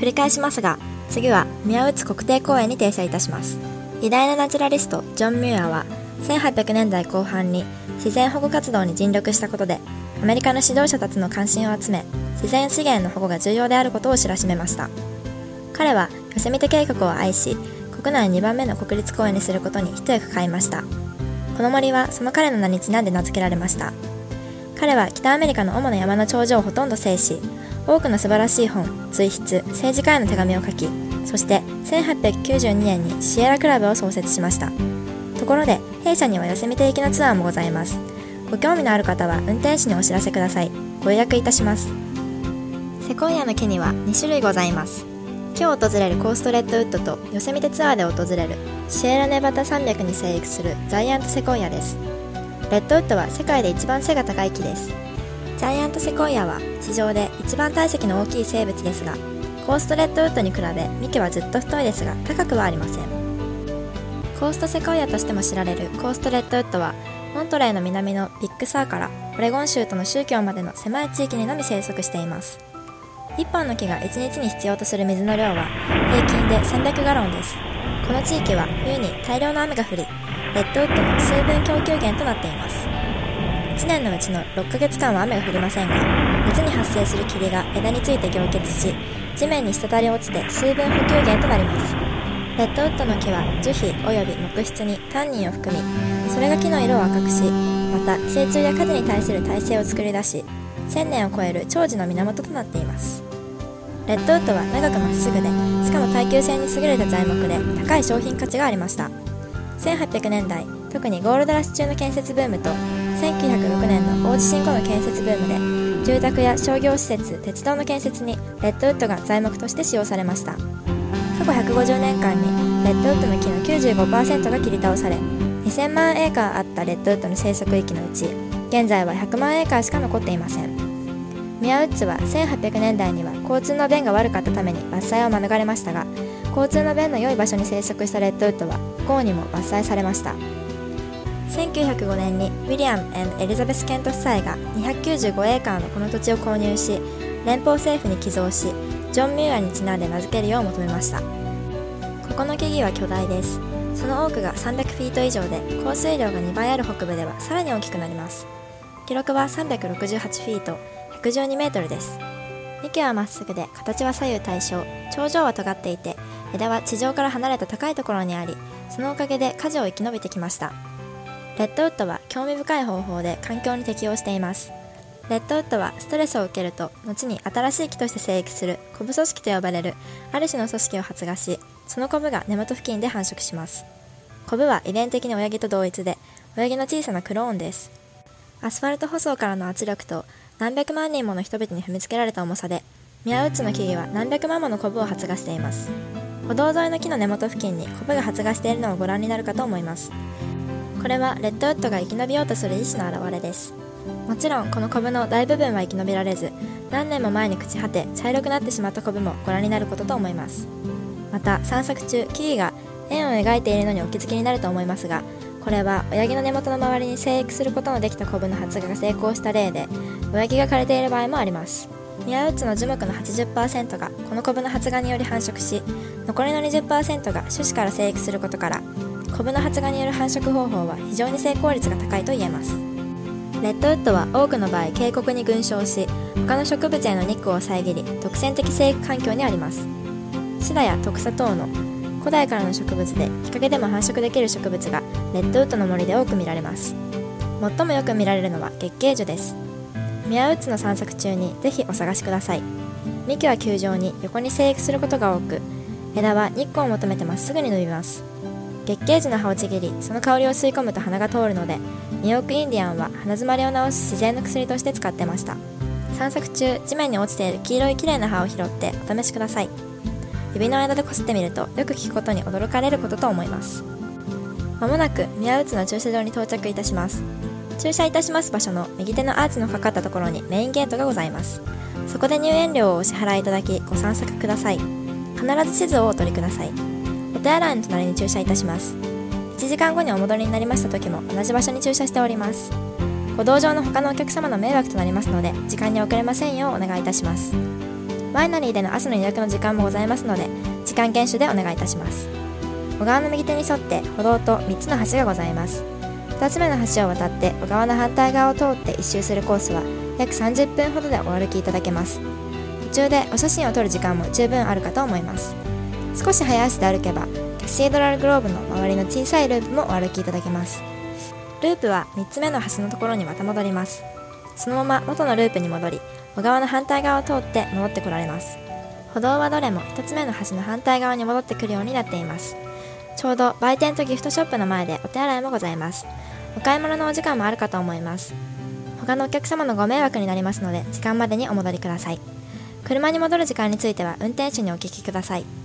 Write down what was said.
繰り返しますが、次は宮内国定公園に停車いたします。偉大なナチュラリストジョン・ミューアは1800年代後半に自然保護活動に尽力したことで、アメリカの指導者たちの関心を集め、自然資源の保護が重要であることを知らしめました。彼はヨセミテ計画を愛し、国内2番目の国立公園にすることに一役買いました。この森はその彼の名にちなんで名付けられました。彼は北アメリカの主な山の頂上をほとんど制し、多くの素晴らしい本、随筆、政治家への手紙を書き、そして1892年にシエラクラブを創設しました。ところで、弊社にはヨセミテ行きのツアーもございます。ご興味のある方は運転手にお知らせください。ご予約いたします。セコイアの木には2種類ございます。今日訪れるコーストレッドウッドとヨセミテツアーで訪れるシエラネバダ山脈に生育するジャイアントセコイアです。レッドウッドは世界で一番背が高い木です。ジャイアントセコイアは地上で一番体積の大きい生物ですが、コーストレッドウッドに比べ幹はずっと太いですが高くはありません。コーストセコイアとしても知られるコーストレッドウッドはモントレーの南のビッグサーからオレゴン州との宗教までの狭い地域にのみ生息しています。1本の木が1日に必要とする水の量は平均で300ガロンです。この地域は冬に大量の雨が降り、レッドウッドの水分供給源となっています。1年のうちの6ヶ月間は雨が降りませんが、夏に発生する霧が枝について凝結し、地面に滴り落ちて水分補給源となります。レッドウッドの木は樹皮および木質にタンニンを含み、それが木の色を赤くし、また寄生虫や火事に対する耐性を作り出し、1000年を超える長寿の源となっています。レッドウッドは長くまっすぐで、しかも耐久性に優れた材木で高い商品価値がありました。1800年代、特にゴールドラッシュ中の建設ブームと1906年の大地震後の建設ブームで、住宅や商業施設、鉄道の建設にレッドウッドが材木として使用されました。過去150年間にレッドウッドの木の 95% が切り倒され、2000万エーカーあったレッドウッドの生息域のうち、現在は100万エーカーしか残っていません。ミアウッズは1800年代には交通の便が悪かったために伐採を免れましたが、交通の便の良い場所に生息したレッドウッドは不幸にも伐採されました。1905年にウィリアム&エリザベス・ケント夫妻が295エーカーのこの土地を購入し、連邦政府に寄贈し、ジョン・ミューアにちなんで名付けるよう求めました。ここの木々は巨大です。その多くが300フィート以上で、降水量が2倍ある北部ではさらに大きくなります。記録は368フィート、112メートルです。幹はまっすぐで、形は左右対称、頂上は尖っていて、枝は地上から離れた高いところにあり、そのおかげで火事を生き延びてきました。レッドウッドは興味深い方法で環境に適応しています。レッドウッドはストレスを受けると、後に新しい木として生育するコブ組織と呼ばれるある種の組織を発芽し、そのコブが根元付近で繁殖します。コブは遺伝的に親木と同一で、親木の小さなクローンです。アスファルト舗装からの圧力と何百万人もの人々に踏みつけられた重さで、ミアウッズの木々は何百万ものコブを発芽しています。歩道沿いの木の根元付近にコブが発芽しているのをご覧になるかと思います。これはレッドウッドが生き延びようとする意志の表れです。もちろんこのコブの大部分は生き延びられず、何年も前に朽ち果て茶色くなってしまったコブもご覧になることと思います。また散策中、木々が円を描いているのにお気づきになると思いますが、これは親木の根元の周りに生育することのできたコブの発芽が成功した例で、親木が枯れている場合もあります。ミアウッズの樹木の 80% がこのコブの発芽により繁殖し、残りの 20% が種子から生育することから、コブの発芽による繁殖方法は非常に成功率が高いと言えます。レッドウッドは多くの場合渓谷に群生し、他の植物への日光を遮り、独占的生育環境にあります。シダやトクサ等の古代からの植物で日陰でも繁殖できる植物がレッドウッドの森で多く見られます。最もよく見られるのは月桂樹です。ミアウッズの散策中にぜひお探しください。幹は球状に横に生育することが多く、枝は日光を求めてまっすぐに伸びます。月桂樹の葉をちぎり、その香りを吸い込むと鼻が通るので、ニューヨークインディアンは鼻づまりを治す自然の薬として使ってました。散策中、地面に落ちている黄色いきれいな葉を拾ってお試しください。指の間でこすってみると、よく聞くことに驚かれることと思います。まもなくミアウッズの駐車場に到着いたします。駐車いたします場所の右手のアーチのかかったところにメインゲートがございます。そこで入園料をお支払いいただき、ご散策ください。必ず地図をお取りください。お手洗いの隣に駐車いたします。1時間後にお戻りになりました時も同じ場所に駐車しております。歩道上の他のお客様の迷惑となりますので、時間に遅れませんようお願いいたします。 ワイナリーでの朝の予約の時間もございますので、時間厳守でお願いいたします。小川の右手に沿って歩道と3つの橋がございます。2つ目の橋を渡って小川の反対側を通って一周するコースは約30分ほどでお歩きいただけます。途中でお写真を撮る時間も十分あるかと思います。少し早足で歩けばキャシードラルグローブの周りの小さいループもお歩きいただけます。ループは3つ目の橋のところにまた戻ります。そのまま元のループに戻り、小川の反対側を通って戻ってこられます。歩道はどれも1つ目の橋の反対側に戻ってくるようになっています。ちょうど売店とギフトショップの前でお手洗いもございます。お買い物のお時間もあるかと思います。他のお客様のご迷惑になりますので、時間までにお戻りください。車に戻る時間については運転手にお聞きください。